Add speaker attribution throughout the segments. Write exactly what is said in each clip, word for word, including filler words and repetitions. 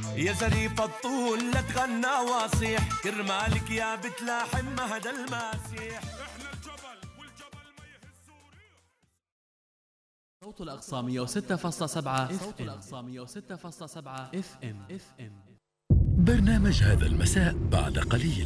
Speaker 1: يا زريف الطول لا تغنى واصيح كرمالك يا بتلاحم مهد الماسيح. احنا الجبل والجبل ما يهزوري.
Speaker 2: صوت الأقصى مئة وستة فاصلة سبعة صوت الأقصى مئة وستة فاصلة سبعة اف ام اف ام.
Speaker 3: برنامج هذا المساء بعد قليل.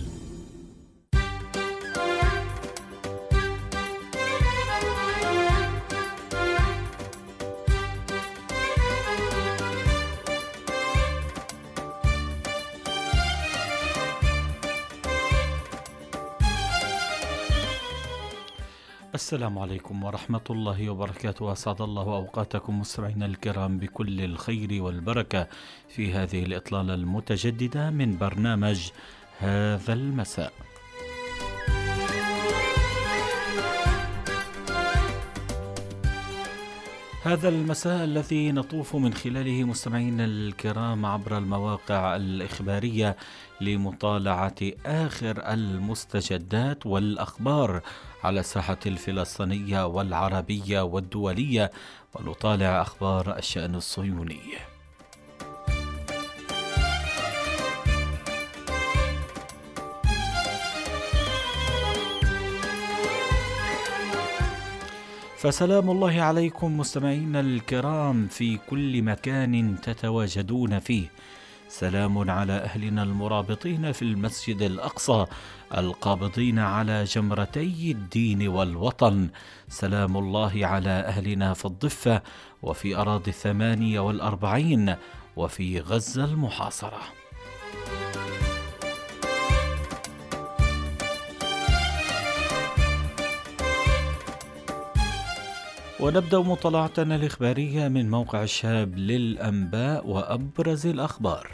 Speaker 4: السلام عليكم ورحمة الله وبركاته. أسعد الله أوقاتكم مستمعينا الكرام بكل الخير والبركة في هذه الإطلالة المتجددة من برنامج هذا المساء. هذا المساء الذي نطوف من خلاله مستمعينا الكرام عبر المواقع الإخبارية لمطالعة آخر المستجدات والأخبار على الساحة الفلسطينية والعربية والدولية، ونطالع أخبار الشأن الصهيوني. فسلام الله عليكم مستمعينا الكرام في كل مكان تتواجدون فيه. سلام على أهلنا المرابطين في المسجد الأقصى القابضين على جمرتي الدين والوطن. سلام الله على أهلنا في الضفة وفي أراضي الثمانية والأربعين وفي غزة المحاصرة. ونبدأ مطالعتنا الإخبارية من موقع الشاب للأنباء وأبرز الأخبار.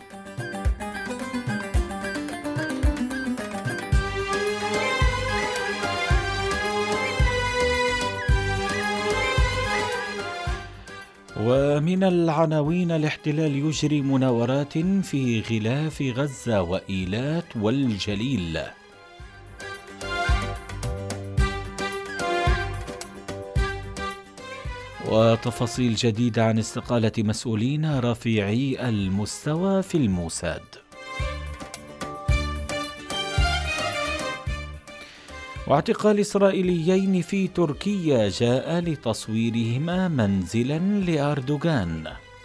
Speaker 4: ومن العناوين: الاحتلال يجري مناورات في غلاف غزة وإيلات والجليل. وتفاصيل جديدة عن استقالة مسؤولين رفيعي المستوى في الموساد. واعتقال إسرائيليين في تركيا جاء لتصويرهما منزلا لأردوغان.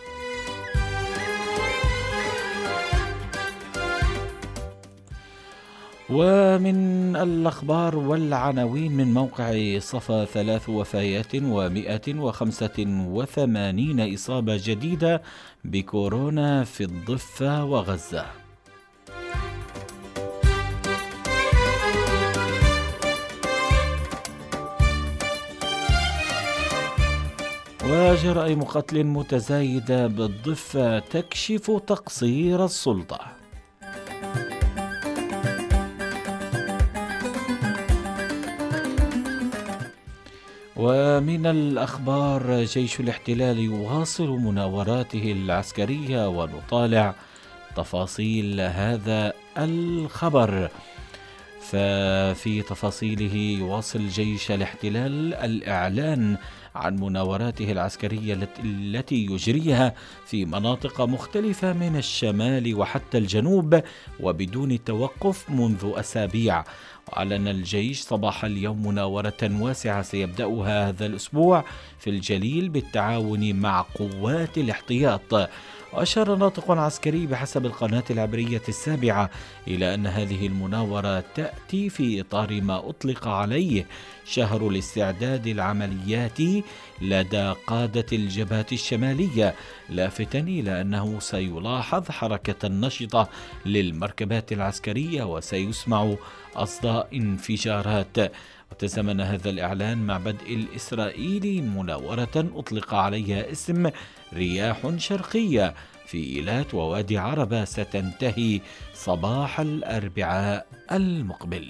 Speaker 4: ومن الأخبار والعناوين من موقع صفا: ثلاث وفيات ومئة وخمسة وثمانين إصابة جديدة بكورونا في الضفة وغزة. وجرائم قتل متزايدة بالضفة تكشف تقصير السلطة. ومن الأخبار: جيش الاحتلال يواصل مناوراته العسكرية، ونطالع تفاصيل هذا الخبر. ففي تفاصيله: يواصل جيش الاحتلال الإعلان عن مناوراته العسكرية التي يجريها في مناطق مختلفة من الشمال وحتى الجنوب وبدون توقف منذ أسابيع. وأعلن الجيش صباح اليوم مناورة واسعة سيبدأها هذا الأسبوع في الجليل بالتعاون مع قوات الاحتياط. وأشار ناطق عسكري بحسب القناة العبرية السابعة إلى أن هذه المناورة تأتي في إطار ما أطلق عليه شهر الاستعداد العملياتي لدى قادة الجبهة الشمالية، لافتا إلى أنه سيلاحظ حركة نشطة للمركبات العسكرية وسيسمع أصداء انفجارات. وتزامن هذا الإعلان مع بدء الإسرائيلي مناورة أطلق عليها اسم رياح شرقية في إيلات ووادي عربة ستنتهي صباح الأربعاء المقبل.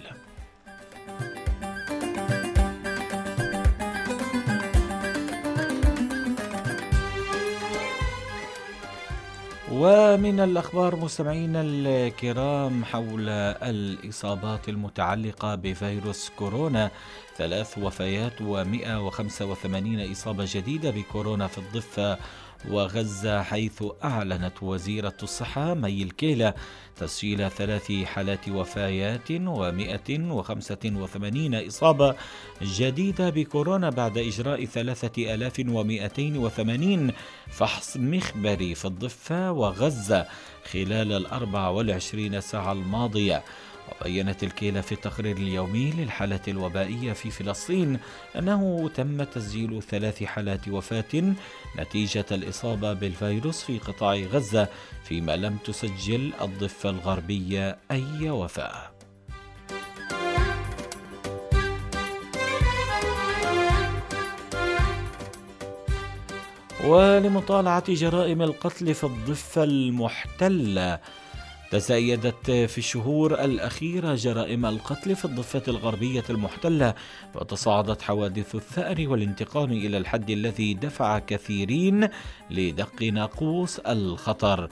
Speaker 4: ومن الأخبار مستمعينا الكرام حول الإصابات المتعلقة بفيروس كورونا: ثلاث وفيات ومئة وخمسة وثمانين إصابة جديدة بكورونا في الضفة وغزة، حيث أعلنت وزيرة الصحة مي الكيلة تسجيل ثلاث حالات وفيات ومئة وخمسة وثمانين إصابة جديدة بكورونا بعد إجراء ثلاثة آلاف ومئتين وثمانين فحص مخبري في الضفة وغزة خلال الأربع والعشرين ساعة الماضية. وبينت الكيلة في التقرير اليومي للحالة الوبائية في فلسطين أنه تم تسجيل ثلاث حالات وفاة نتيجة الإصابة بالفيروس في قطاع غزة، فيما لم تسجل الضفة الغربية أي وفاة. ولمطالعة جرائم القتل في الضفة المحتلة، تزايدت في الشهور الأخيرة جرائم القتل في الضفة الغربية المحتلة، وتصاعدت حوادث الثأر والانتقام إلى الحد الذي دفع كثيرين لدق ناقوس الخطر.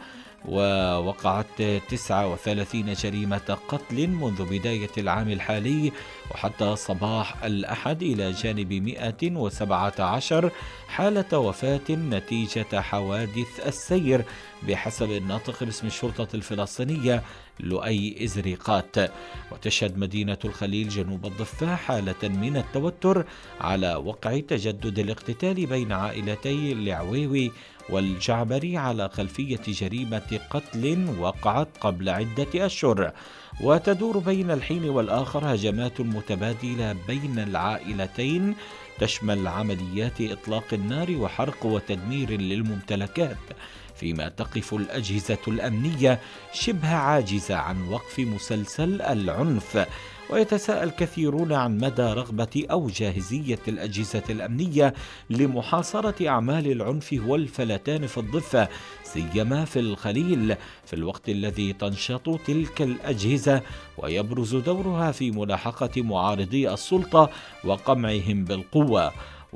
Speaker 4: ووقعت تسعة وثلاثين جريمة قتل منذ بداية العام الحالي وحتى صباح الأحد، إلى جانب مئة وسبعة عشر حالة وفاة نتيجة حوادث السير بحسب الناطق باسم الشرطة الفلسطينية لؤي إزريقات. وتشهد مدينة الخليل جنوب الضفة حالة من التوتر على وقع تجدد الاقتتال بين عائلتي العويوي والجعبري على خلفية جريمة قتل وقعت قبل عدة أشهر. وتدور بين الحين والآخر هجمات متبادلة بين العائلتين تشمل عمليات إطلاق النار وحرق وتدمير للممتلكات، فيما تقف الأجهزة الأمنية شبه عاجزة عن وقف مسلسل العنف. ويتساءل كثيرون عن مدى رغبة أو جاهزية الأجهزة الأمنية لمحاصرة أعمال العنف والفلتان في الضفة، سيما في الخليل، في الوقت الذي تنشط تلك الأجهزة ويبرز دورها في ملاحقة معارضي السلطة وقمعهم بالقوة.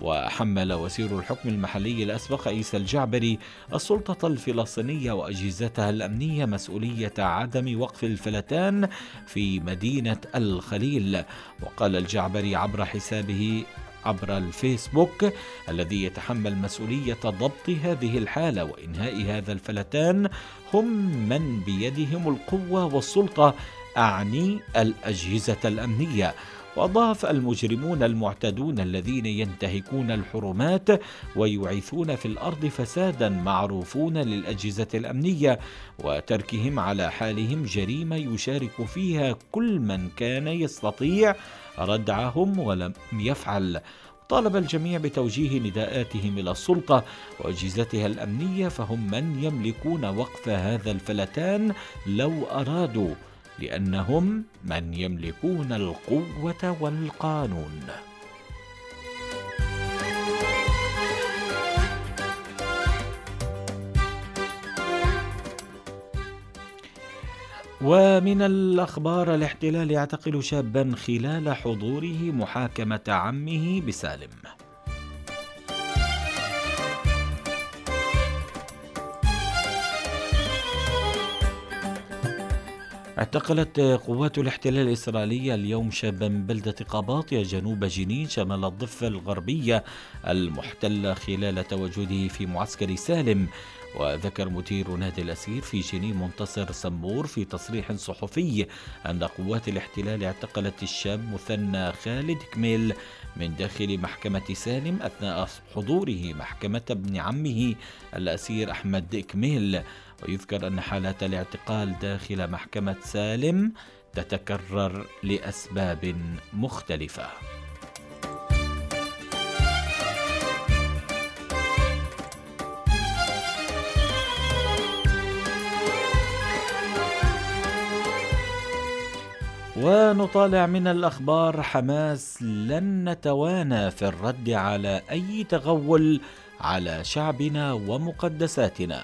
Speaker 4: وحمل وزير الحكم المحلي الأسبق عيسى الجعبري السلطة الفلسطينية وأجهزتها الأمنية مسؤولية عدم وقف الفلتان في مدينة الخليل. وقال الجعبري عبر حسابه عبر الفيسبوك الذي يتحمل مسؤولية ضبط هذه الحالة وإنهاء هذا الفلتان هم من بيدهم القوة والسلطة، أعني الأجهزة الأمنية. وأضاف المجرمون المعتدون الذين ينتهكون الحرمات ويعيثون في الأرض فسادا معروفون للأجهزة الأمنية، وتركهم على حالهم جريمة يشارك فيها كل من كان يستطيع ردعهم ولم يفعل. طالب الجميع بتوجيه نداءاتهم إلى السلطة وأجهزتها الأمنية، فهم من يملكون وقف هذا الفلتان لو أرادوا، لأنهم من يملكون القوة والقانون. ومن الأخبار، الاحتلال يعتقل شابا خلال حضوره محاكمة عمه بسالم. اعتقلت قوات الاحتلال الإسرائيلية اليوم شابا من بلدة قباطية جنوب جنين شمال الضفة الغربية المحتلة خلال تواجده في معسكر سالم. وذكر مدير نادي الأسير في جنين منتصر سمور في تصريح صحفي أن قوات الاحتلال اعتقلت الشاب مثنى خالد كميل من داخل محكمة سالم أثناء حضوره محكمة ابن عمه الأسير أحمد كميل. ويذكر أن حالات الاعتقال داخل محكمة سالم تتكرر لأسباب مختلفة. ونطالع من الأخبار، حماس لن نتوانى في الرد على أي تغول على شعبنا ومقدساتنا.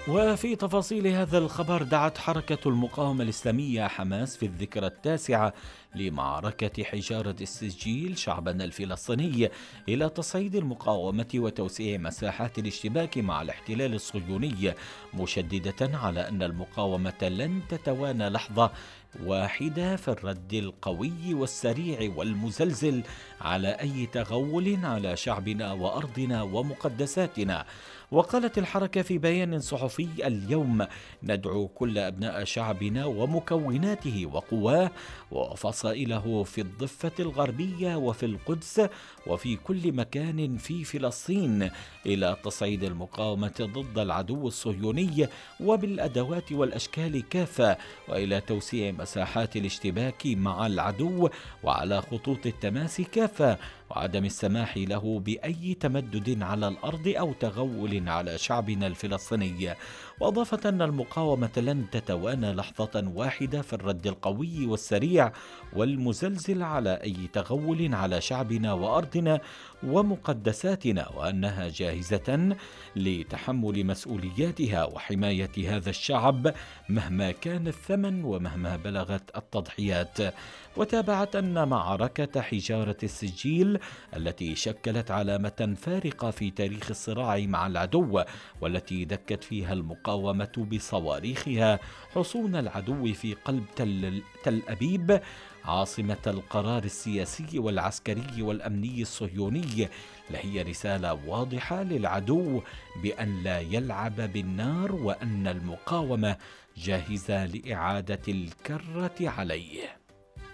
Speaker 4: وفي تفاصيل هذا الخبر، دعت حركة المقاومة الإسلامية حماس في الذكرى التاسعة لمعركة حجارة السجيل شعبنا الفلسطيني إلى تصعيد المقاومة وتوسيع مساحات الاشتباك مع الاحتلال الصهيوني، مشددة على أن المقاومة لن تتوانى لحظة واحدة في الرد القوي والسريع والمزلزل على أي تغول على شعبنا وأرضنا ومقدساتنا. وقالت الحركة في بيان صحفي اليوم: ندعو كل أبناء شعبنا ومكوناته وقواه وفصائله في الضفة الغربية وفي القدس وفي كل مكان في فلسطين إلى تصعيد المقاومة ضد العدو الصهيوني وبالأدوات والأشكال كافة، وإلى توسيع مساحات الاشتباك مع العدو وعلى خطوط التماس كافة، وعدم السماح له بأي تمدد على الأرض أو تغول على شعبنا الفلسطيني. وأضافت أن المقاومة لن تتوانى لحظة واحدة في الرد القوي والسريع والمزلزل على أي تغول على شعبنا وأرضنا ومقدساتنا، وأنها جاهزة لتحمل مسؤولياتها وحماية هذا الشعب مهما كان الثمن ومهما بلغت التضحيات. وتابعت أن معركة حجارة السجيل التي شكلت علامة فارقة في تاريخ الصراع مع العدو، والتي دكت فيها المقاومة بصواريخها حصون العدو في قلب تل, تل أبيب عاصمة القرار السياسي والعسكري والأمني الصهيوني، لهي رسالة واضحة للعدو بأن لا يلعب بالنار، وأن المقاومة جاهزة لإعادة الكرة عليه.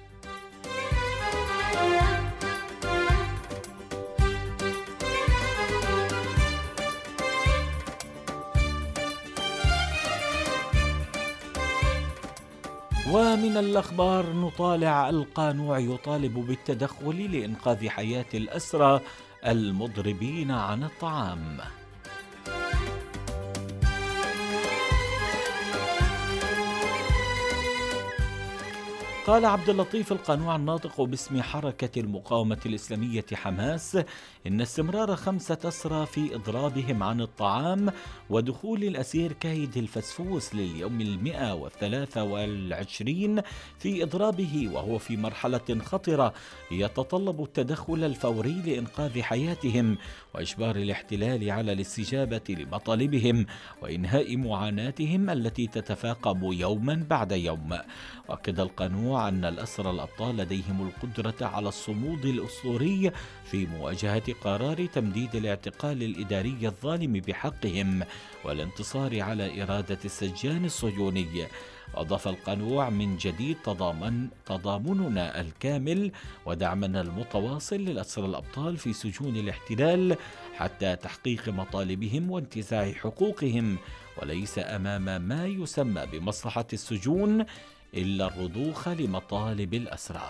Speaker 4: ومن الأخبار نطالع: القانوع يطالب بالتدخل لإنقاذ حياة الأسرى المضربين عن الطعام. قال عبد اللطيف القانوع الناطق باسم حركة المقاومة الإسلامية حماس إن استمرار خمسة أسرى في إضرابهم عن الطعام ودخول الأسير كايد الفسفوس لليوم المئة والثلاثة والعشرين في إضرابه وهو في مرحلة خطرة يتطلب التدخل الفوري لإنقاذ حياتهم وإجبار الاحتلال على الاستجابة لمطالبهم وإنهاء معاناتهم التي تتفاقم يوما بعد يوم. وأكد القانوع أن الأسرى الأبطال لديهم القدرة على الصمود الأسطوري في مواجهة قرار تمديد الاعتقال الإداري الظالم بحقهم والانتصار على إرادة السجان الصهيوني. أضاف القانوع: من جديد تضامن تضامننا الكامل ودعمنا المتواصل للأسرى الأبطال في سجون الاحتلال حتى تحقيق مطالبهم وانتزاع حقوقهم، وليس أمام ما يسمى بمصلحة السجون إلا الرضوخ لمطالب الأسرى.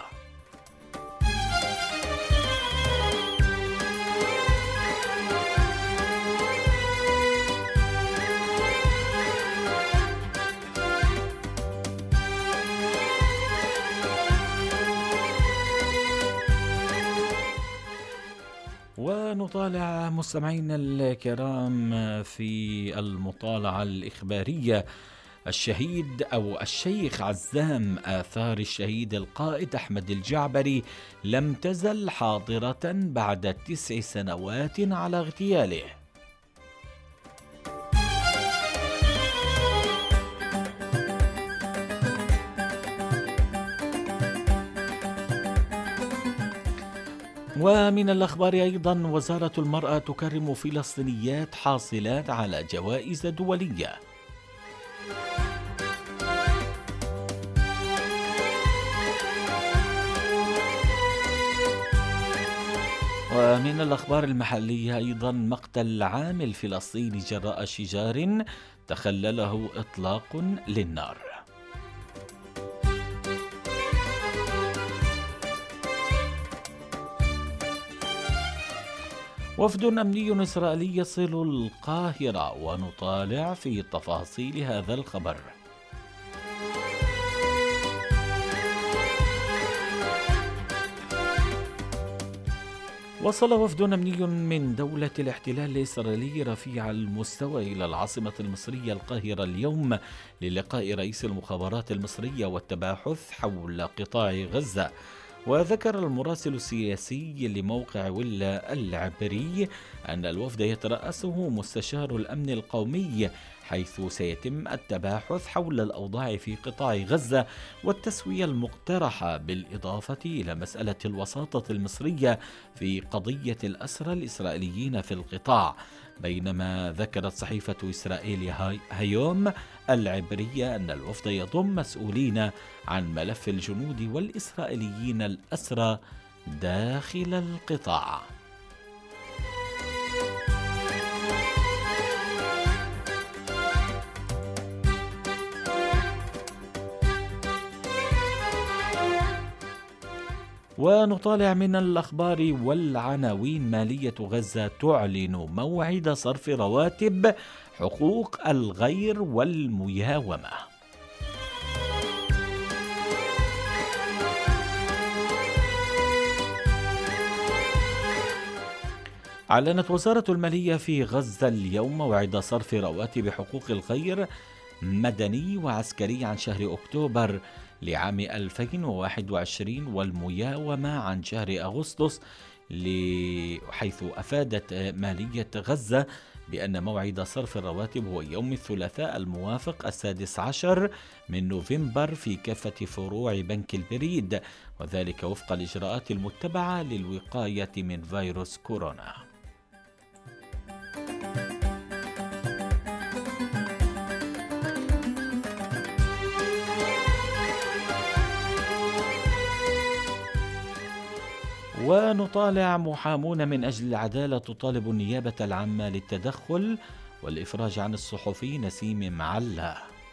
Speaker 4: ونطالع مستمعينا الكرام في المطالعة الإخبارية: الشهيد أو الشيخ عزام آثار الشهيد القائد أحمد الجعبري لم تزل حاضرة بعد تسع سنوات على اغتياله. ومن الأخبار أيضا: وزارة المرأة تكرم فلسطينيات حاصلات على جوائز دولية. ومن الأخبار المحلية أيضا: مقتل عامل فلسطيني جراء شجار تخلله إطلاق للنار. وفد أمني إسرائيلي يصل القاهرة، ونطالع في تفاصيل هذا الخبر. وصل وفد أمني من دولة الاحتلال الإسرائيلي رفيع المستوى إلى العاصمة المصرية القاهرة اليوم للقاء رئيس المخابرات المصرية والتباحث حول قطاع غزة. وذكر المراسل السياسي لموقع ولا العبري أن الوفد يترأسه مستشار الأمن القومي، حيث سيتم التباحث حول الأوضاع في قطاع غزة والتسوية المقترحة، بالإضافة إلى مسألة الوساطة المصرية في قضية الأسرى الإسرائيليين في القطاع. بينما ذكرت صحيفة إسرائيل هيوم العبرية أن الوفد يضم مسؤولين عن ملف الجنود والإسرائيليين الأسرى داخل القطاع. ونطالع من الأخبار والعناوين. مالية غزة تعلن موعد صرف رواتب حقوق الغير والمياومة. أعلنت وزارة المالية في غزة اليوم موعد صرف رواتب حقوق الغير مدني وعسكري عن شهر أكتوبر لعام ألفين وواحد وعشرين والمياومة عن شهر أغسطس، حيث أفادت مالية غزة بأن موعد صرف الرواتب هو يوم الثلاثاء الموافق السادس عشر من نوفمبر في كافة فروع بنك البريد، وذلك وفق الإجراءات المتبعة للوقاية من فيروس كورونا. ونطالع. محامون من أجل العدالة تطالب النيابة العامة للتدخل والإفراج عن الصحفي نسيم معلة.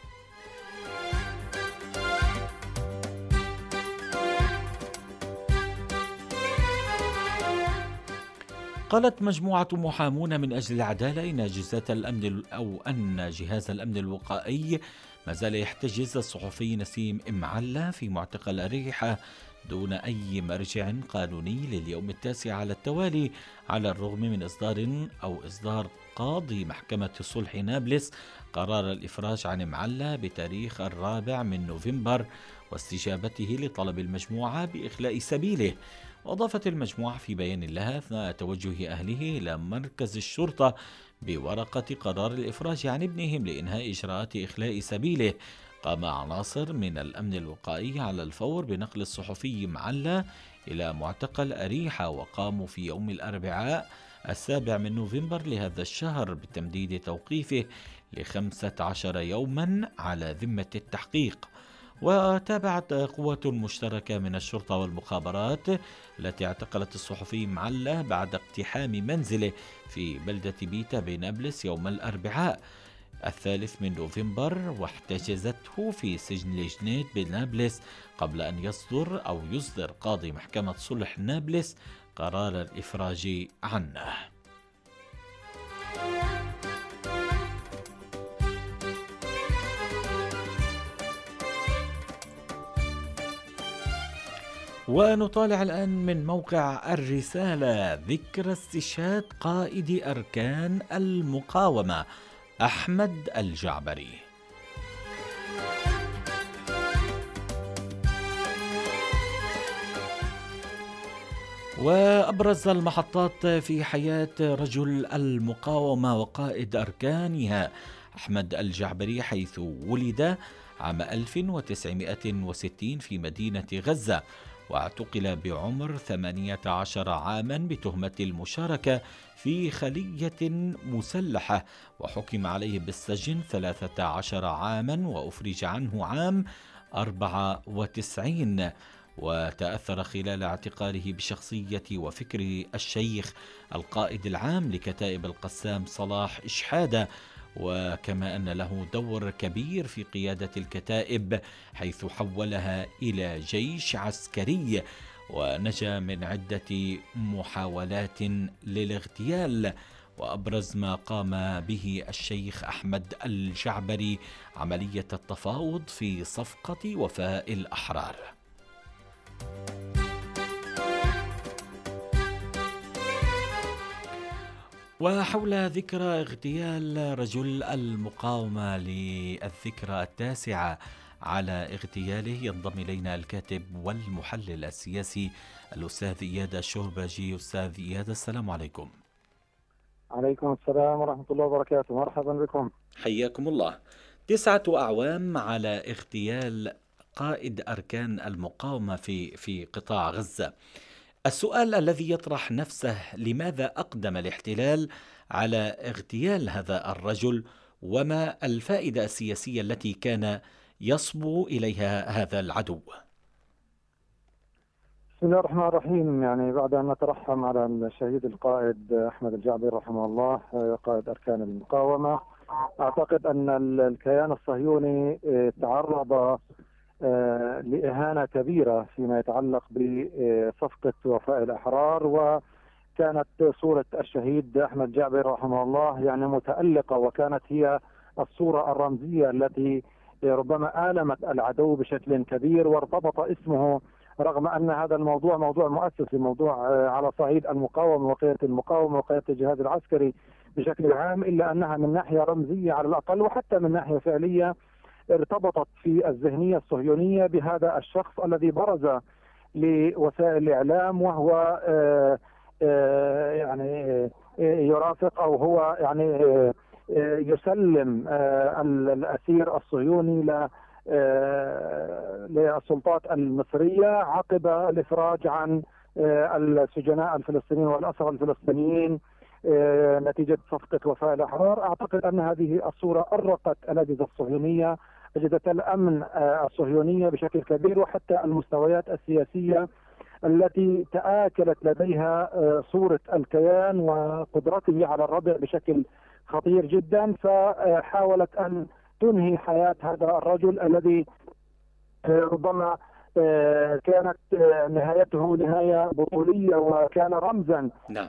Speaker 4: قالت مجموعة محامون من أجل العدالة إن أجهزة الأمن أو أن جهاز الأمن الوقائي ما زال يحتجز الصحفي نسيم معلة في معتقل أريحة دون أي مرجع قانوني لليوم التاسع على التوالي، على الرغم من إصدار أو إصدار قاضي محكمة صلح نابلس قرار الإفراج عن معلة بتاريخ الرابع من نوفمبر واستجابته لطلب المجموعة بإخلاء سبيله. وأضافت المجموعة في بيان لها أثناء توجه أهله إلى مركز الشرطة بورقة قرار الإفراج عن ابنهم لإنهاء إجراءات إخلاء سبيله، قام عناصر من الأمن الوقائي على الفور بنقل الصحفي معلة إلى معتقل أريحة، وقاموا في يوم الأربعاء السابع من نوفمبر لهذا الشهر بتمديد توقيفه لخمسة عشر يوما على ذمة التحقيق. وتابعت قوات مشتركة من الشرطة والمخابرات التي اعتقلت الصحفي معلة بعد اقتحام منزله في بلدة بيتا بنابلس يوم الأربعاء الثالث من نوفمبر، واحتجزته في سجن لجنيت بنابلس قبل أن يصدر أو يصدر قاضي محكمة صلح نابلس قرار الإفراج عنه. ونطالع الآن من موقع الرسالة. ذكرى استشهاد قائد أركان المقاومة أحمد الجعبري. وأبرز المحطات في حياة رجل المقاومة وقائد أركانها أحمد الجعبري، حيث ولد عام ألف وتسعمائة وستين في مدينة غزة، واعتقل بعمر ثمانية عشر عاما بتهمة المشاركة في خلية مسلحة، وحكم عليه بالسجن ثلاثة عشر عاما وأفرج عنه عام أربعة وتسعين. وتأثر خلال اعتقاله بشخصية وفكر الشيخ القائد العام لكتائب القسام صلاح إشحادة، وكما أن له دور كبير في قيادة الكتائب حيث حولها إلى جيش عسكري، ونجا من عدة محاولات للاغتيال. وأبرز ما قام به الشيخ أحمد الجعبري عملية التفاوض في صفقة وفاء الأحرار. وحول ذكرى اغتيال رجل المقاومة للذكرى التاسعة على اغتياله ينضم إلينا الكاتب والمحلل السياسي الأستاذ إياد الشورباجي. أستاذ إياد، السلام عليكم.
Speaker 5: عليكم السلام ورحمة الله وبركاته، مرحبا بكم.
Speaker 4: حياكم الله. تسعة أعوام على اغتيال قائد أركان المقاومة في في قطاع غزة. السؤال الذي يطرح نفسه: لماذا أقدم الاحتلال على اغتيال هذا الرجل؟ وما الفائدة السياسية التي كان يصبو إليها هذا العدو؟
Speaker 5: بسم الله الرحمن الرحيم. يعني بعد أن نترحم على الشهيد القائد أحمد الجعبري رحمه الله قائد أركان المقاومة، أعتقد أن الكيان الصهيوني تعرض لإهانة كبيرة فيما يتعلق بصفقة وفاء الأحرار، وكانت صورة الشهيد أحمد الجعبري رحمه الله يعني متألقة، وكانت هي الصورة الرمزية التي ربما آلمت العدو بشكل كبير، وارتبط اسمه رغم أن هذا الموضوع موضوع مؤسسي، موضوع على صعيد المقاومة وقيادة المقاومة وقيادة الجهاد العسكري بشكل عام، إلا أنها من ناحية رمزية على الأقل وحتى من ناحية فعلية ارتبطت في الذهنية الصهيونية بهذا الشخص الذي برز لوسائل الإعلام وهو آآ آآ يعني يرافق أو هو يعني يسلم الأسير الصهيوني ل للسلطات المصرية عقب الإفراج عن السجناء الفلسطينيين والأسرى الفلسطينيين نتيجة صفقة وفاء الأحرار. أعتقد أن هذه الصورة أرقت الأجهزة الصهيونية، أجهزة الأمن الصهيونية بشكل كبير، وحتى المستويات السياسية التي تآكلت لديها صورة الكيان وقدرته على الردع بشكل خطير جدا، فحاولت أن تنهي حياة هذا الرجل الذي ربما كانت نهايته نهاية بطولية، وكان رمزا
Speaker 4: نعم.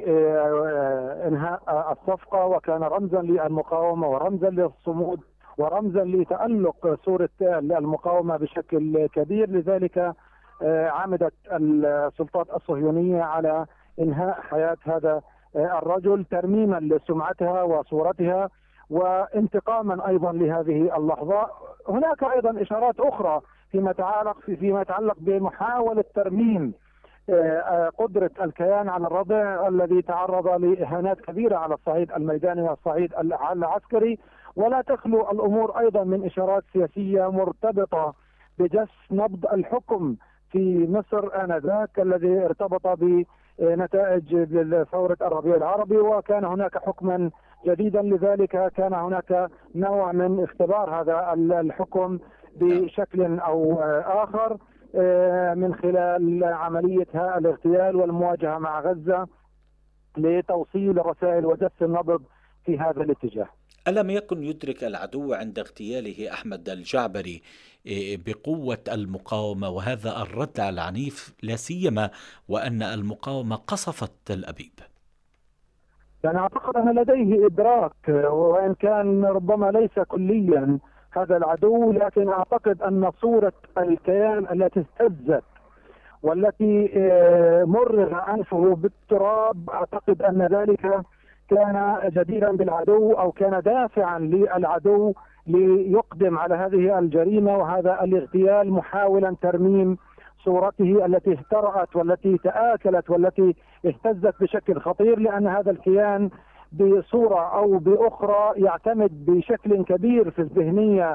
Speaker 5: لإنهاء الصفقة، وكان رمزا للمقاومة ورمزا للصمود ورمزا لتألق صورة المقاومة بشكل كبير. لذلك عمدت السلطات الصهيونية على إنهاء حياة هذا الرجل ترميما لسمعتها وصورتها وانتقاما أيضا لهذه اللحظة. هناك أيضا إشارات أخرى فيما يتعلق فيما يتعلق بمحاولة ترميم قدرة الكيان على الردع الذي تعرض لإهانات كبيرة على الصعيد الميداني والصعيد العسكري، ولا تخلو الأمور أيضا من إشارات سياسية مرتبطة بجس نبض الحكم في مصر آنذاك الذي ارتبط بنتائج ثورة الربيع العربي، وكان هناك حكما جديدا، لذلك كان هناك نوع من اختبار هذا الحكم بشكل أو آخر من خلال عملية الاغتيال والمواجهة مع غزة لتوصيل الرسائل وجس النبض في هذا الاتجاه.
Speaker 4: ألم يكن يدرك العدو عند اغتياله أحمد الجعبري بقوة المقاومة وهذا الردع العنيف، لا سيما وأن المقاومة قصفت تل أبيب؟
Speaker 5: يعني أعتقد أن لديه إدراك، وإن كان ربما ليس كليا هذا العدو، لكن أعتقد أن صورة الكيان التي اهتزت والتي مرغ أنفه بالتراب، أعتقد أن ذلك كان جديرا بالعدو أو كان دافعا للعدو ليقدم على هذه الجريمة وهذا الاغتيال، محاولا ترميم صورته التي اهترأت والتي تآكلت والتي اهتزت بشكل خطير، لأن هذا الكيان بصورة أو بأخرى يعتمد بشكل كبير في الذهنية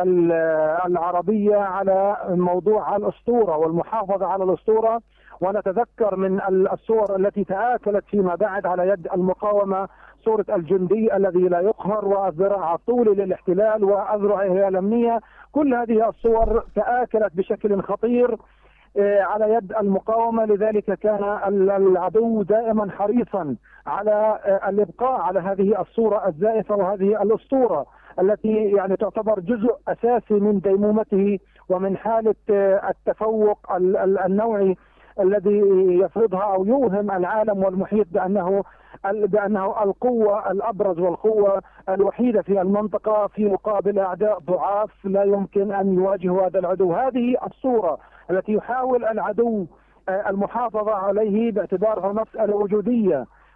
Speaker 5: العربية على موضوع الأسطورة والمحافظة على الأسطورة. ونتذكر من الصور التي تآكلت فيما بعد على يد المقاومة صورة الجندي الذي لا يقهر والذراع الطولي للاحتلال وأذرعه الأمنية، كل هذه الصور تآكلت بشكل خطير على يد المقاومة. لذلك كان العدو دائما حريصا على الإبقاء على هذه الصورة الزائفة وهذه الأسطورة التي يعني تعتبر جزء أساسي من ديمومته ومن حالة التفوق النوعي الذي يفرضها أو يوهم العالم والمحيط بأنه بأنه القوة الأبرز والقوة الوحيدة في المنطقة في مقابل أعداء ضعاف لا يمكن أن يواجهوا هذا العدو. هذه الصورة التي يحاول العدو المحافظة عليه باعتبارها مسألة وجودية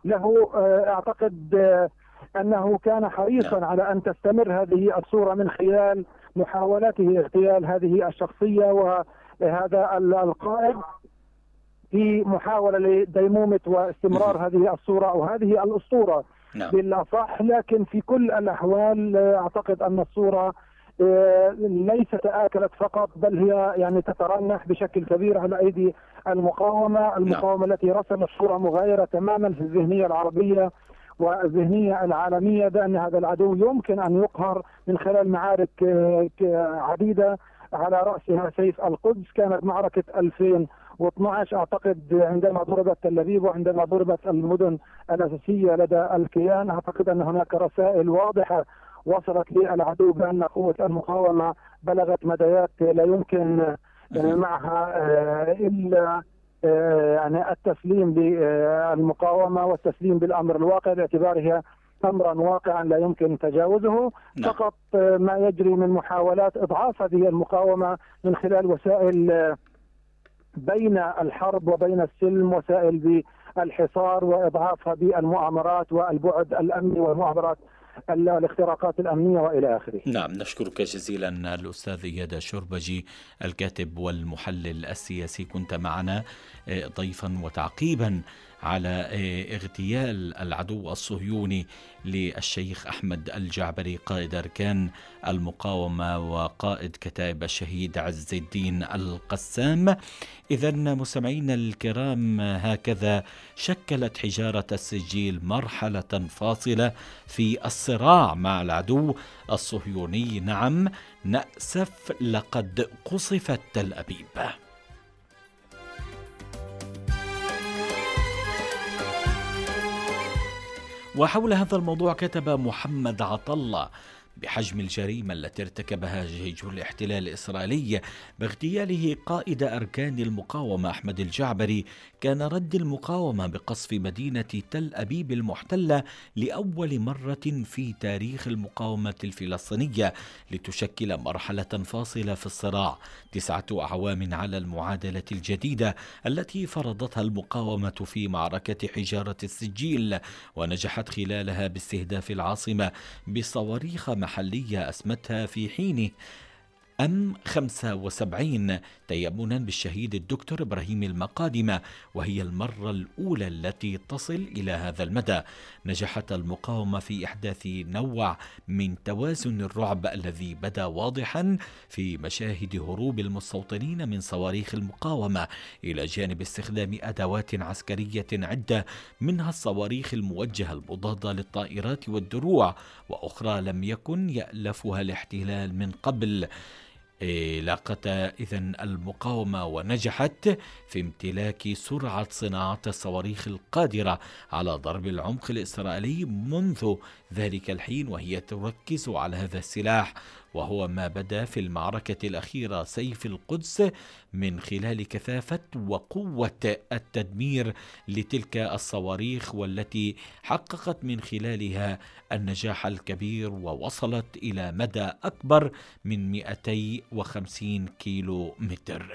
Speaker 5: له أعتقد أنه كان حريصا على أن تستمر هذه الصورة من خلال محاولته اغتيال هذه الشخصية وهذا القائد في محاولة لديمومة واستمرار هذه الصورة أو هذه الأسطورة بالأصح. لكن في كل الأحوال أعتقد أن الصورة ليست تآكلت فقط، بل هي يعني تترنح بشكل كبير على أيدي المقاومة المقاومة التي رسمت صورة مغايرة تماما في الذهنية العربية والذهنية العالمية بأن هذا العدو يمكن أن يقهر من خلال معارك عديدة، على رأسها سيف القدس. كانت معركة ألفين واثني عشر أعتقد عندما ضربت تل أبيب وعندما ضربت المدن الأساسية لدى الكيان. أعتقد أن هناك رسائل واضحة وصلت للعدو بأن قوة المقاومة بلغت مديات لا يمكن معها إلا يعني التسليم بالمقاومة والتسليم بالأمر الواقع باعتبارها أمرا واقعا لا يمكن تجاوزه. نعم. فقط ما يجري من محاولات إضعاف هذه المقاومة من خلال وسائل بين الحرب وبين السلم، وسائل بالحصار وإضعافها بالمؤامرات والبعد الأمني والمؤامرات الاختراقات الأمنية وإلى آخره.
Speaker 4: نعم، نشكرك جزيلا الأستاذ إياد الشربجي الكاتب والمحلل السياسي، كنت معنا ضيفا وتعقيبا على اغتيال العدو الصهيوني للشيخ أحمد الجعبري قائد أركان المقاومة وقائد كتائب الشهيد عز الدين القسام. إذن مستمعينا الكرام، هكذا شكلت حجارة السجيل مرحلة فاصلة في الصراع مع العدو الصهيوني. نعم، نأسف لقد قصفت تل أبيب. وحول هذا الموضوع كتب محمد عطلة: بحجم الجريمة التي ارتكبها جيش الاحتلال الإسرائيلي باغتياله قائد أركان المقاومة أحمد الجعبري، كان رد المقاومة بقصف مدينة تل أبيب المحتلة لأول مرة في تاريخ المقاومة الفلسطينية لتشكل مرحلة فاصلة في الصراع، تسعة أعوام على المعادلة الجديدة التي فرضتها المقاومة في معركة حجارة السجيل، ونجحت خلالها باستهداف العاصمة بصواريخ محلية أسمتها في حينه أم خمسة وسبعين تيمنا بالشهيد الدكتور إبراهيم المقادمة، وهي المرة الأولى التي تصل إلى هذا المدى. نجحت المقاومة في إحداث نوع من توازن الرعب الذي بدا واضحا في مشاهد هروب المستوطنين من صواريخ المقاومة، إلى جانب استخدام أدوات عسكرية عدة، منها الصواريخ الموجهة المضادة للطائرات والدروع، وأخرى لم يكن يألفها الاحتلال من قبل. لاقت إذن المقاومة ونجحت في امتلاك سرعة صناعة الصواريخ القادرة على ضرب العمق الإسرائيلي منذ ذلك الحين، وهي تركز على هذا السلاح، وهو ما بدا في المعركة الأخيرة سيف القدس من خلال كثافة وقوة التدمير لتلك الصواريخ، والتي حققت من خلالها النجاح الكبير ووصلت إلى مدى أكبر من مئتين وخمسين كيلو متر.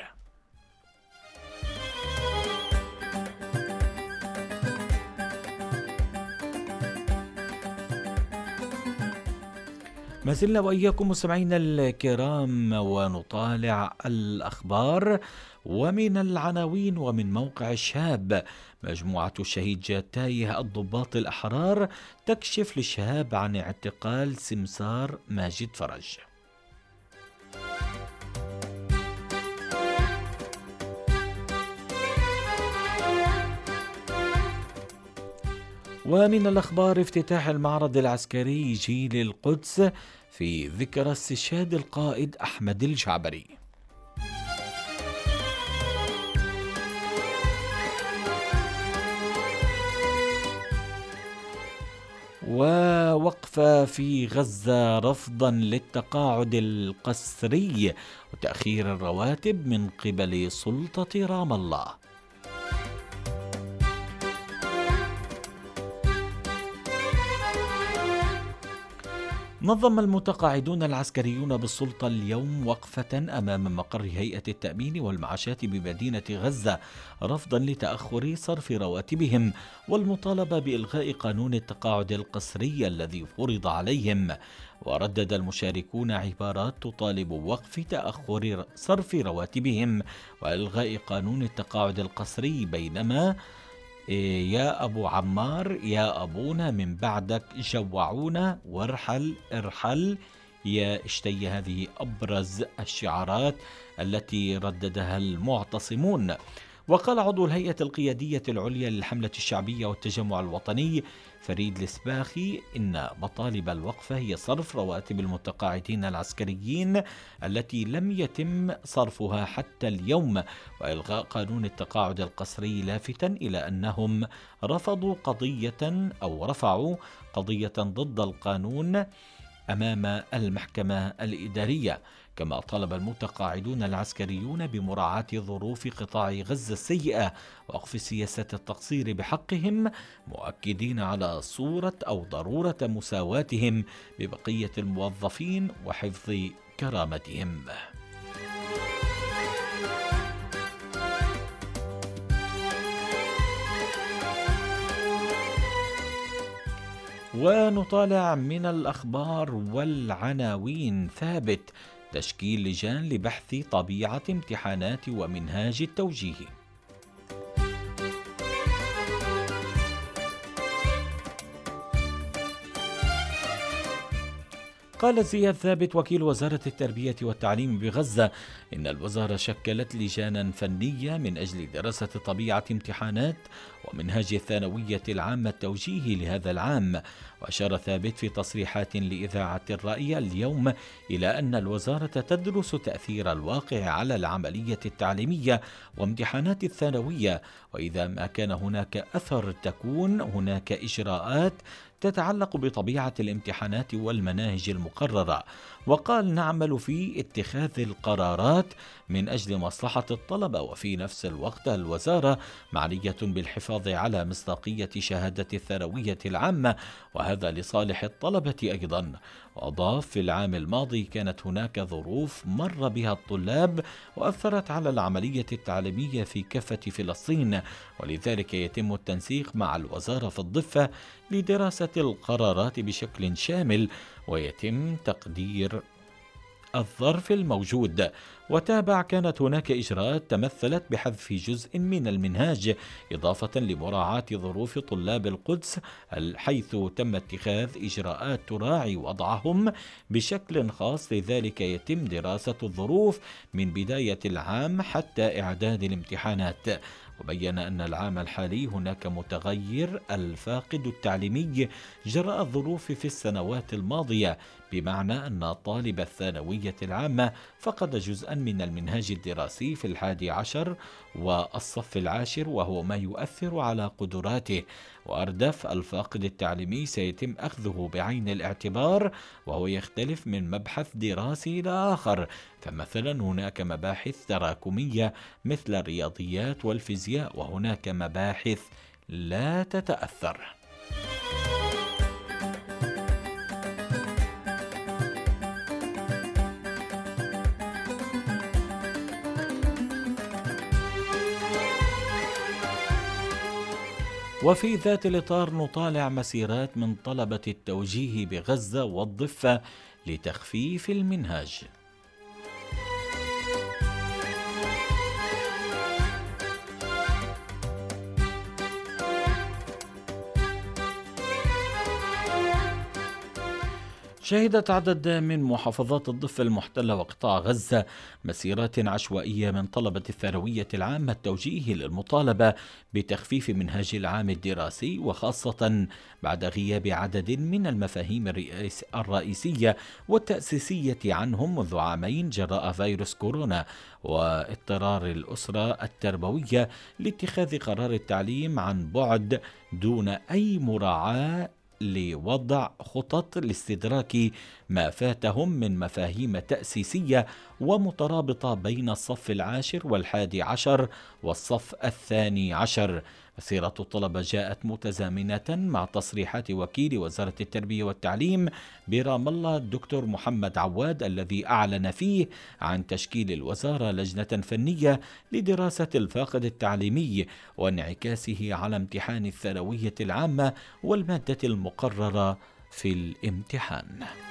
Speaker 4: ما زلنا وإياكم مستمعينا الكرام ونطالع الأخبار، ومن العناوين ومن موقع الشهاب: مجموعة الشهيد جاد تايه الضباط الأحرار تكشف للشهاب عن اعتقال سمسار ماجد فرج. ومن الأخبار: افتتاح المعرض العسكري جيل القدس في ذكرى استشهاد القائد أحمد الجعبري. ووقفة في غزة رفضا للتقاعد القسري وتأخير الرواتب من قبل سلطة رام الله. نظم المتقاعدون العسكريون بالسلطة اليوم وقفة أمام مقر هيئة التأمين والمعاشات بمدينة غزة رفضا لتأخر صرف رواتبهم والمطالبة بإلغاء قانون التقاعد القسري الذي فرض عليهم. وردد المشاركون عبارات تطالب بوقف تأخر صرف رواتبهم وإلغاء قانون التقاعد القسري، بينما يا أبو عمار يا أبونا من بعدك جوعونا وارحل ارحل يا اشتي. هذه أبرز الشعارات التي رددها المعتصمون. وقال عضو الهيئة القيادية العليا للحملة الشعبية والتجمع الوطني فريد السباخي إن مطالب الوقفة هي صرف رواتب المتقاعدين العسكريين التي لم يتم صرفها حتى اليوم، وإلغاء قانون التقاعد القسري، لافتا إلى أنهم رفضوا قضية أو رفعوا قضية ضد القانون أمام المحكمة الإدارية. كما طالب المتقاعدون العسكريون بمراعاة ظروف قطاع غزة السيئة ووقف سياسة التقصير بحقهم، مؤكدين على صورة أو ضرورة مساواتهم ببقية الموظفين وحفظ كرامتهم. ونطالع من الأخبار والعناوين. ثابت تشكيل لجان لبحث طبيعة امتحانات ومنهاج التوجيه. قال زياد ثابت وكيل وزارة التربية والتعليم بغزة إن الوزارة شكلت لجانا فنية من أجل دراسة طبيعة امتحانات ومنهاج الثانوية العامة التوجيهي لهذا العام. وأشار ثابت في تصريحات لإذاعة الرأي اليوم إلى أن الوزارة تدرس تأثير الواقع على العملية التعليمية وامتحانات الثانوية، وإذا ما كان هناك أثر تكون هناك إجراءات تتعلق بطبيعة الامتحانات والمناهج المقررة. وقال نعمل في اتخاذ القرارات من أجل مصلحة الطلبة، وفي نفس الوقت الوزارة معنية بالحفاظ على مصداقية شهادة الثانوية العامة، وهذا لصالح الطلبة أيضا. وأضاف في العام الماضي كانت هناك ظروف مر بها الطلاب وأثرت على العملية التعليمية في كافة فلسطين، ولذلك يتم التنسيق مع الوزارة في الضفة لدراسة القرارات بشكل شامل ويتم تقدير الظرف الموجود. وتابع كانت هناك إجراءات تمثلت بحذف جزء من المنهاج إضافة لمراعاة ظروف طلاب القدس، حيث تم اتخاذ إجراءات تراعي وضعهم بشكل خاص، لذلك يتم دراسة الظروف من بداية العام حتى إعداد الامتحانات. وبين أن العام الحالي هناك متغير الفاقد التعليمي جراء الظروف في السنوات الماضية، بمعنى أن طالب الثانوية العامة فقد جزءا من المنهاج الدراسي في الحادي عشر والصف العاشر، وهو ما يؤثر على قدراته. وأردف الفاقد التعليمي سيتم أخذه بعين الاعتبار، وهو يختلف من مبحث دراسي إلى آخر. فمثلا هناك مباحث تراكمية مثل الرياضيات والفيزياء، وهناك مباحث لا تتأثر. وفي ذات الإطار نطالع مسيرات من طلبة التوجيه بغزة والضفة لتخفيف المنهاج. شهدت عدد من محافظات الضفة المحتلة وقطاع غزة مسيرات عشوائية من طلبة الثانوية العامة التوجيهي للمطالبة بتخفيف منهاج العام الدراسي، وخاصة بعد غياب عدد من المفاهيم الرئيسية والتأسيسية عنهم منذ عامين جراء فيروس كورونا، واضطرار الأسرة التربوية لاتخاذ قرار التعليم عن بعد دون أي مراعاة لوضع خطط لاستدراك ما فاتهم من مفاهيم تأسيسية ومترابطة بين الصف العاشر والحادي عشر والصف الثاني عشر. مسيرة الطلبة جاءت متزامنة مع تصريحات وكيل وزارة التربية والتعليم برام الله الدكتور محمد عواد، الذي أعلن فيه عن تشكيل الوزارة لجنة فنية لدراسة الفاقد التعليمي وانعكاسه على امتحان الثانوية العامة والمادة المقررة في الامتحان.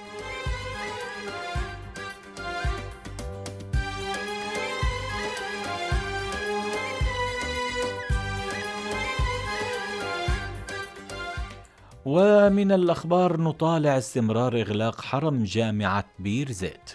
Speaker 4: ومن الأخبار نطالع استمرار إغلاق حرم جامعة بير زيت.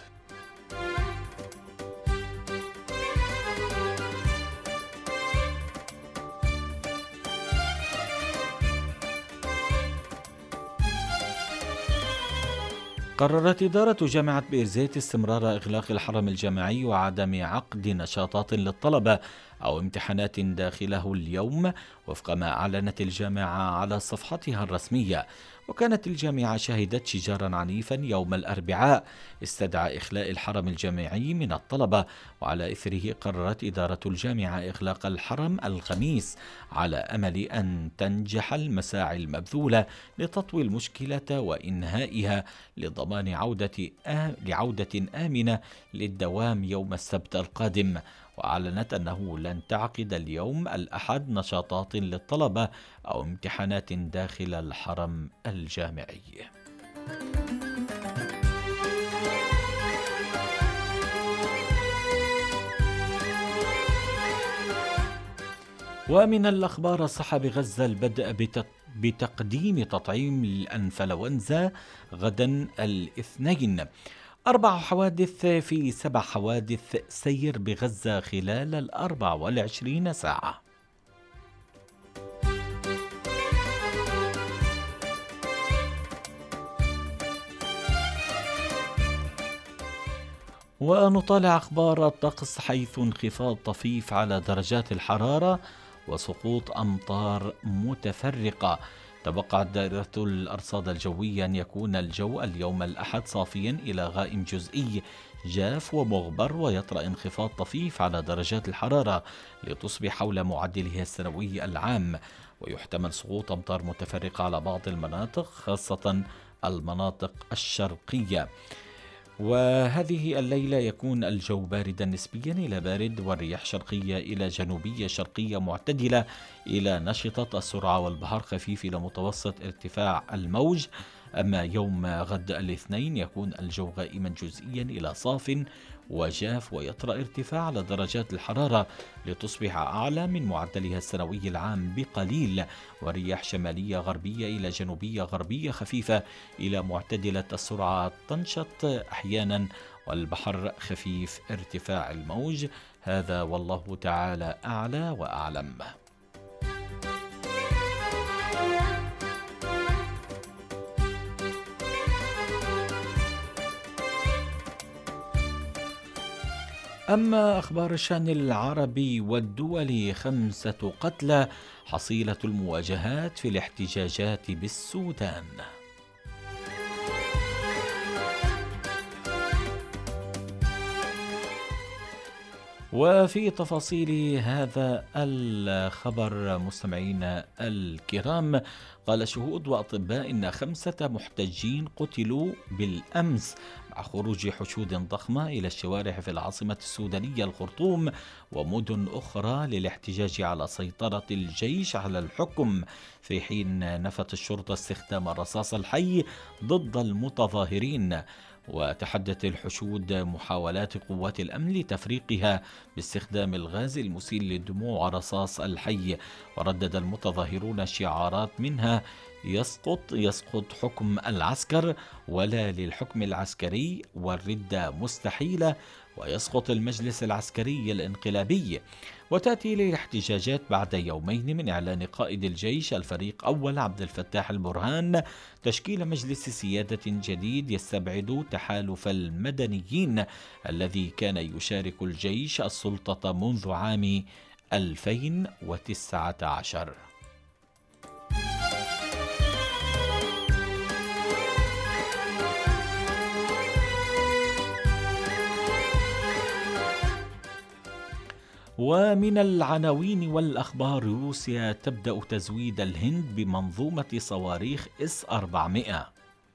Speaker 4: قررت إدارة جامعة بير زيت استمرار إغلاق الحرم الجامعي وعدم عقد نشاطات للطلبة أو امتحانات داخله اليوم وفق ما أعلنت الجامعة على صفحتها الرسمية. وكانت الجامعة شهدت شجارا عنيفا يوم الأربعاء استدعى إخلاء الحرم الجامعي من الطلبة، وعلى إثره قررت إدارة الجامعة إغلاق الحرم الخميس على أمل أن تنجح المساعي المبذولة لتطوي المشكلة وإنهائها لضمان عودة آم لعودة آمنة للدوام يوم السبت القادم. وأعلنت أنه لن تعقد اليوم الأحد نشاطات للطلبة أو امتحانات داخل الحرم الجامعي. ومن الأخبار الصحة بغزة البدء بتقديم تطعيم الأنفلونزا غدا الاثنين. أربع حوادث في سبع حوادث سير بغزة خلال الأربع والعشرين ساعة. ونطالع أخبار الطقس، حيث انخفاض طفيف على درجات الحرارة وسقوط أمطار متفرقة. توقعت دائرة الأرصاد الجوية أن يكون الجو اليوم الأحد صافيا إلى غائم جزئي جاف ومغبر، ويطرأ انخفاض طفيف على درجات الحرارة لتصبح حول معدلها السنوي العام، ويحتمل سقوط أمطار متفرقة على بعض المناطق خاصة المناطق الشرقية. وهذه الليلة يكون الجو باردا نسبيا إلى بارد، والرياح شرقية إلى جنوبية شرقية معتدلة إلى نشطة السرعة، والبحر خفيف إلى متوسط ارتفاع الموج. أما يوم غد الاثنين يكون الجو غائما جزئيا إلى صاف وجاف، ويطرأ ارتفاع على درجات الحرارة لتصبح أعلى من معدلها السنوي العام بقليل، ورياح شمالية غربية إلى جنوبية غربية خفيفة إلى معتدلة السرعة تنشط أحيانا، والبحر خفيف ارتفاع الموج. هذا والله تعالى أعلى وأعلم. أما أخبار الشأن العربي والدولي، خمسة قتلى حصيلة المواجهات في الاحتجاجات بالسودان. وفي تفاصيل هذا الخبر مستمعينا الكرام، قال شهود وأطباء إن خمسة محتجين قتلوا بالأمس مع خروج حشود ضخمة إلى الشوارع في العاصمة السودانية الخرطوم ومدن أخرى للاحتجاج على سيطرة الجيش على الحكم، في حين نفت الشرطة استخدام الرصاص الحي ضد المتظاهرين. وتحدت الحشود محاولات قوات الأمن لتفريقها باستخدام الغاز المسيل للدموع ورصاص الحي، وردد المتظاهرون شعارات منها يسقط يسقط حكم العسكر، ولا للحكم العسكري، والردة مستحيلة، ويسقط المجلس العسكري الانقلابي. وتأتي الاحتجاجات بعد يومين من إعلان قائد الجيش الفريق أول عبد الفتاح البرهان تشكيل مجلس سيادة جديد يستبعد تحالف المدنيين الذي كان يشارك الجيش السلطة منذ عام ألفين وتسعة عشر. ومن العناوين والأخبار: روسيا تبدأ تزويد الهند بمنظومة صواريخ إس أربعمائة.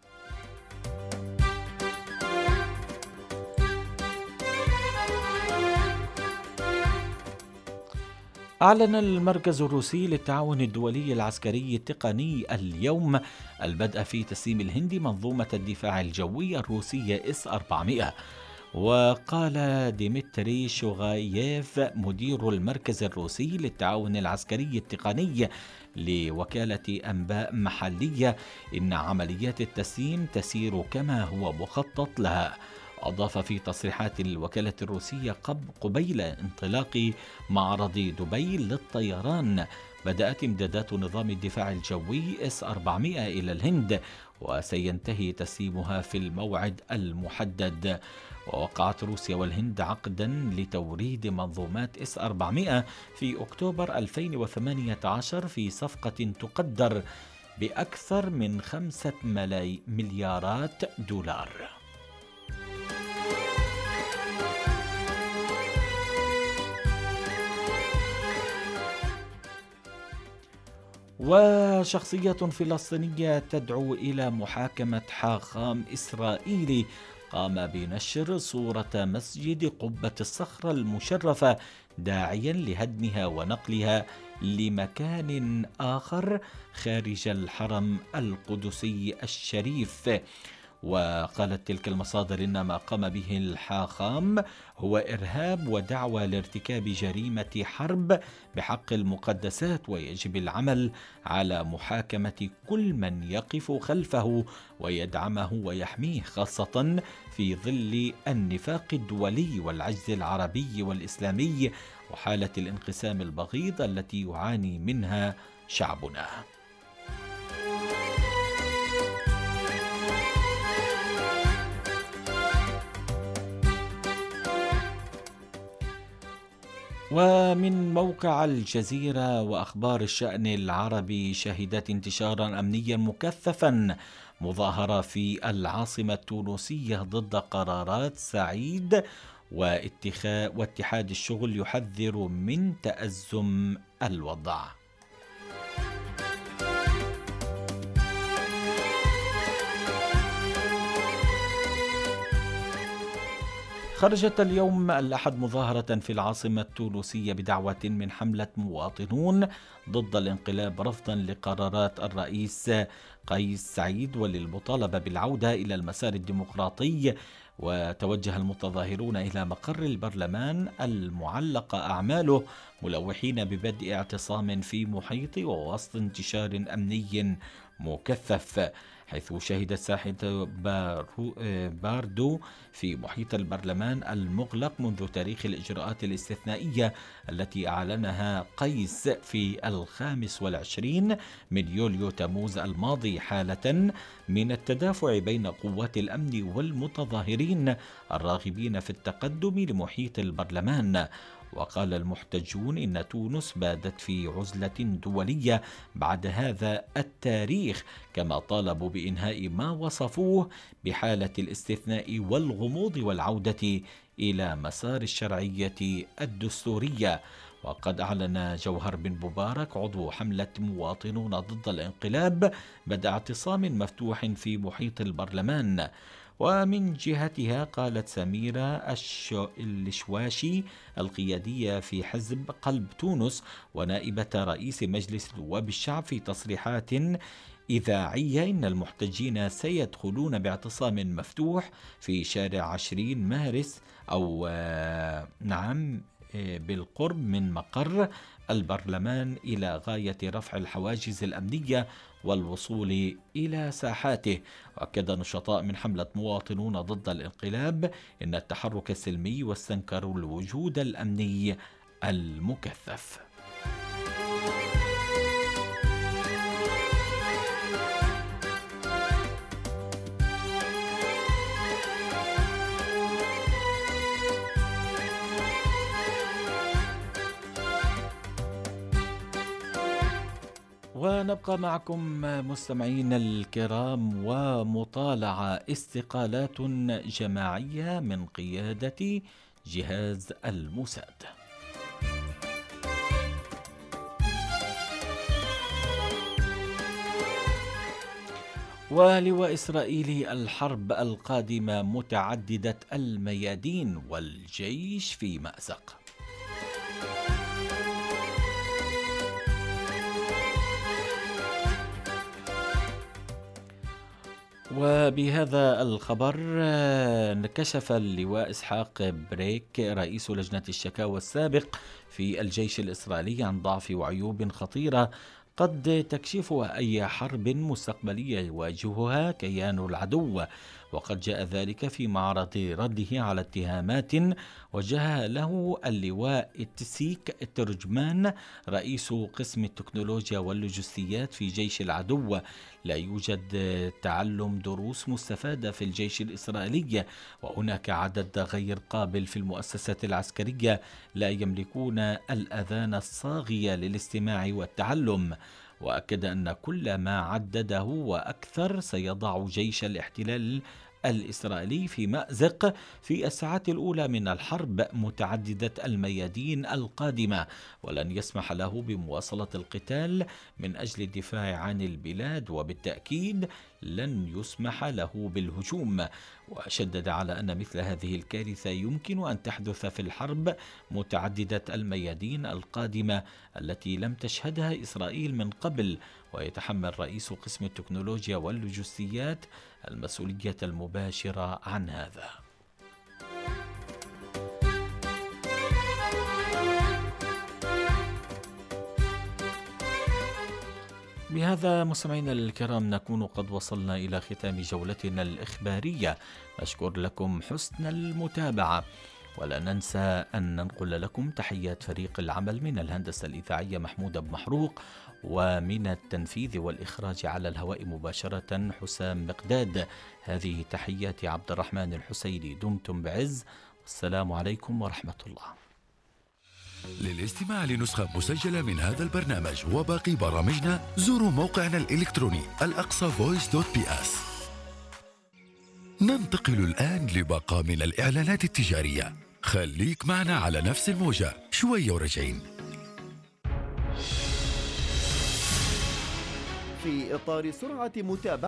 Speaker 4: أعلن المركز الروسي للتعاون الدولي العسكري التقني اليوم البدء في تسليم الهند منظومة الدفاع الجوي الروسية إس أربعمائة. وقال ديمتري شوغاييف مدير المركز الروسي للتعاون العسكري التقني لوكالة أنباء محلية إن عمليات التسليم تسير كما هو مخطط لها. أضاف في تصريحات الوكالة الروسية قبيل انطلاق معرض دبي للطيران: بدأت إمدادات نظام الدفاع الجوي إس أربعمائة إلى الهند وسينتهي تسليمها في الموعد المحدد. ووقعت روسيا والهند عقدا لتوريد منظومات إس أربعمائة في أكتوبر ألفين وثمانية عشر في صفقة تقدر بأكثر من خمسة مليارات دولار. وشخصية فلسطينية تدعو إلى محاكمة حاخام إسرائيلي قام بنشر صورة مسجد قبة الصخرة المشرفة داعيا لهدمها ونقلها لمكان آخر خارج الحرم القدسي الشريف. وقالت تلك المصادر إن ما قام به الحاخام هو إرهاب ودعوة لارتكاب جريمة حرب بحق المقدسات، ويجب العمل على محاكمة كل من يقف خلفه ويدعمه ويحميه، خاصة في ظل النفاق الدولي والعجز العربي والإسلامي وحالة الانقسام البغيض التي يعاني منها شعبنا. ومن موقع الجزيرة وأخبار الشأن العربي: شهدت انتشارا أمنيا مكثفا مظاهرة في العاصمة التونسية ضد قرارات سعيد، واتحاد الشغل يحذر من تأزم الوضع. خرجت اليوم الأحد مظاهرة في العاصمة التونسية بدعوة من حملة مواطنون ضد الانقلاب رفضا لقرارات الرئيس قيس سعيد وللمطالبة بالعودة إلى المسار الديمقراطي. وتوجه المتظاهرون إلى مقر البرلمان المعلق أعماله ملوحين ببدء اعتصام في محيط ووسط انتشار أمني مكثف، حيث شهدت ساحة باردو في محيط البرلمان المغلق منذ تاريخ الإجراءات الاستثنائية التي أعلنها قيس في الخامس والعشرين من يوليو تموز الماضي، حالة من التدافع بين قوات الأمن والمتظاهرين الراغبين في التقدم لمحيط البرلمان. وقال المحتجون إن تونس بادت في عزلة دولية بعد هذا التاريخ، كما طالبوا بإنهاء ما وصفوه بحالة الاستثناء والغموض والعودة إلى مسار الشرعية الدستورية. وقد أعلن جوهر بن مبارك عضو حملة مواطنون ضد الانقلاب بدء اعتصام مفتوح في محيط البرلمان. ومن جهتها قالت سميرة الشواشي القيادية في حزب قلب تونس ونائبة رئيس مجلس نواب الشعب في تصريحات إذاعية إن المحتجين سيدخلون باعتصام مفتوح في شارع عشرين مارس أو نعم بالقرب من مقر البرلمان إلى غاية رفع الحواجز الأمنية والوصول إلى ساحاته. وأكد نشطاء من حملة مواطنون ضد الانقلاب إن التحرك السلمي واستنكروا الوجود الأمني المكثف. ونبقى معكم مستمعين الكرام ومطالعة استقالات جماعية من قيادة جهاز الموساد. ولواء إسرائيل الحرب القادمة متعددة الميادين والجيش في مأزق. وبهذا الخبر كشف اللواء إسحاق بريك رئيس لجنة الشكاوى السابق في الجيش الإسرائيلي عن ضعف وعيوب خطيرة قد تكشفها أي حرب مستقبلية يواجهها كيان العدو، وقد جاء ذلك في معرض رده على اتهامات وجهها له اللواء اتسيك الترجمان رئيس قسم التكنولوجيا واللوجستيات في جيش العدو. لا يوجد تعلم دروس مستفادة في الجيش الإسرائيلي، وهناك عدد غير قابل في المؤسسات العسكرية لا يملكون الأذان الصاغية للاستماع والتعلم. وأكد أن كل ما عدده وأكثر سيضع جيش الاحتلال الإسرائيلي في مأزق في الساعات الأولى من الحرب متعددة الميادين القادمة، ولن يسمح له بمواصلة القتال من أجل الدفاع عن البلاد، وبالتأكيد لن يسمح له بالهجوم. وشدد على أن مثل هذه الكارثة يمكن أن تحدث في الحرب متعددة الميادين القادمة التي لم تشهدها إسرائيل من قبل، ويتحمل رئيس قسم التكنولوجيا واللوجستيات المسؤولية المباشرة عن هذا. بهذا مستمعينا الكرام نكون قد وصلنا إلى ختام جولتنا الإخبارية. نشكر لكم حسن المتابعة، ولا ننسى أن ننقل لكم تحيات فريق العمل من الهندسة الإذاعية محمود أبو محروق، ومن التنفيذ والإخراج على الهواء مباشرة حسام مقداد. هذه تحيات عبد الرحمن الحسيني. دمتم بعز، والسلام عليكم ورحمة الله.
Speaker 3: للاستماع لنسخة مسجلة من هذا البرنامج وباقي برامجنا زوروا موقعنا الإلكتروني الأقصى فويس دوت بي اس. ننتقل الآن لباقة من الإعلانات التجارية. خليك معنا على نفس الموجة، شوية ورجعين.
Speaker 6: في إطار سرعة متابعة